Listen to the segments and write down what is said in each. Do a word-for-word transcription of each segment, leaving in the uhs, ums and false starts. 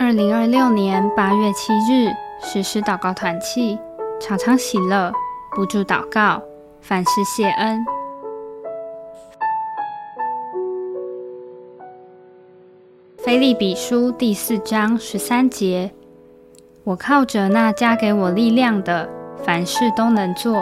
二零二六年八月七日，实施祷告团契，常常喜乐，不住祷告，凡事谢恩。腓立比书第四章十三节，我靠着那加给我力量的，凡事都能做。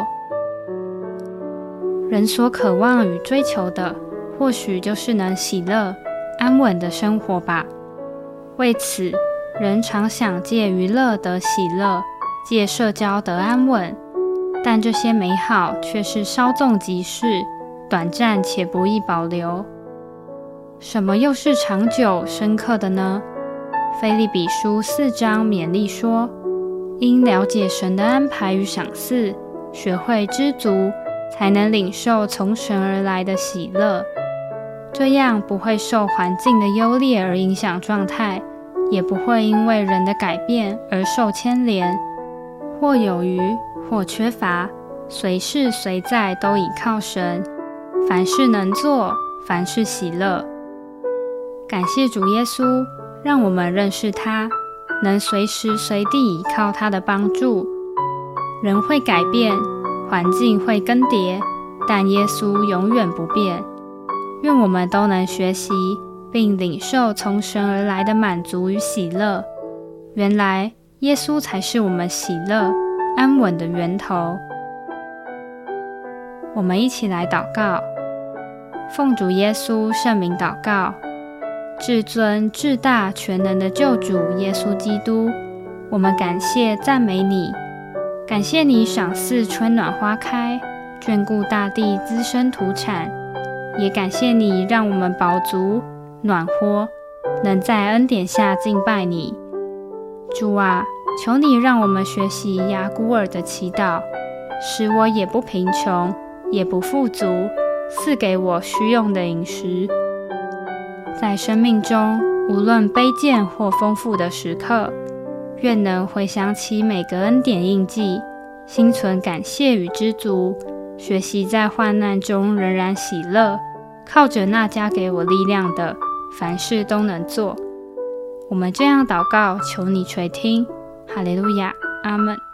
人所渴望与追求的，或许就是能喜乐、安稳的生活吧。为此，人常想借娱乐得喜乐，借社交得安稳，但这些美好却是稍纵即逝，短暂且不易保留。什么又是长久深刻的呢？腓立比书四章勉励说，因了解神的安排与赏赐，学会知足，才能领受从神而来的喜乐。这样不会受环境的优劣而影响状态，也不会因为人的改变而受牵连，或有余，或缺乏，随事随在都倚靠神，凡事能做，凡事喜乐。感谢主耶稣，让我们认识他，能随时随地倚靠他的帮助。人会改变，环境会更迭，但耶稣永远不变。愿我们都能学习并领受从神而来的满足与喜乐。原来耶稣才是我们喜乐、安稳的源头。我们一起来祷告，奉主耶稣圣名祷告。至尊、至大、全能的救主耶稣基督，我们感谢赞美你，感谢你赏赐春暖花开，眷顾大地滋生土产，也感谢你让我们饱足暖和，能在恩典下敬拜你。主啊，求你让我们学习雅古尔的祈祷，使我也不贫穷，也不富足，赐给我需用的饮食。在生命中，无论卑贱或丰富的时刻，愿能回想起每个恩典印记，心存感谢与知足，学习在患难中仍然喜乐，靠着那加给我力量的，凡事都能做。我们这样祷告，求你垂听。哈利路亚，阿们。